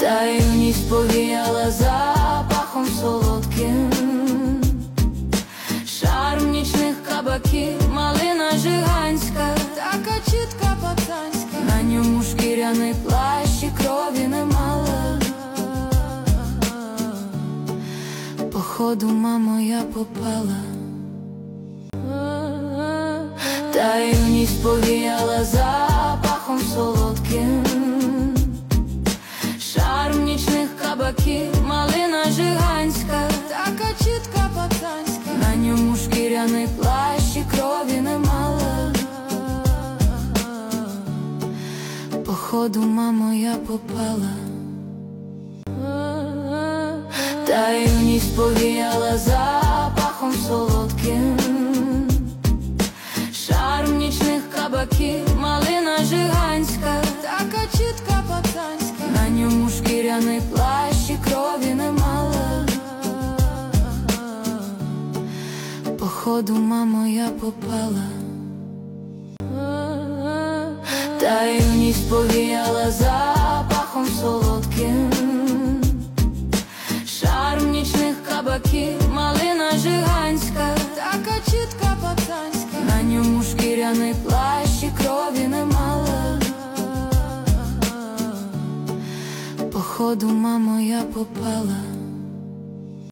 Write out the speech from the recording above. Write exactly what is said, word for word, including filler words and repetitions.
та юність повіяла запахом солодким, шарм нічних кабаків, малина жиганська, така чітка пацанська, на ньому шкіряний плащ і крові не мала. Походу, мамо, я попала, та юність повіяла запахом солодким, шарм нічних кабаків, малина жиганська, така чітка пацанська, на ньому шкіряний плащ і крові не мала. Походу, мамо, я попала, та юність повіяла запахом солодким, шарм нічних кабаків, малина жиганська, така чітка пацанська, на ньому шкіряний плащ і крові не мала. Походу, мамо, я попала, та юність повіяла запахом солодким, шарм нічних кабаків, малина жиганська, така чітка пацанська, на ньому шкіряний плащ і крові не мала. Походу, мамо, я попала.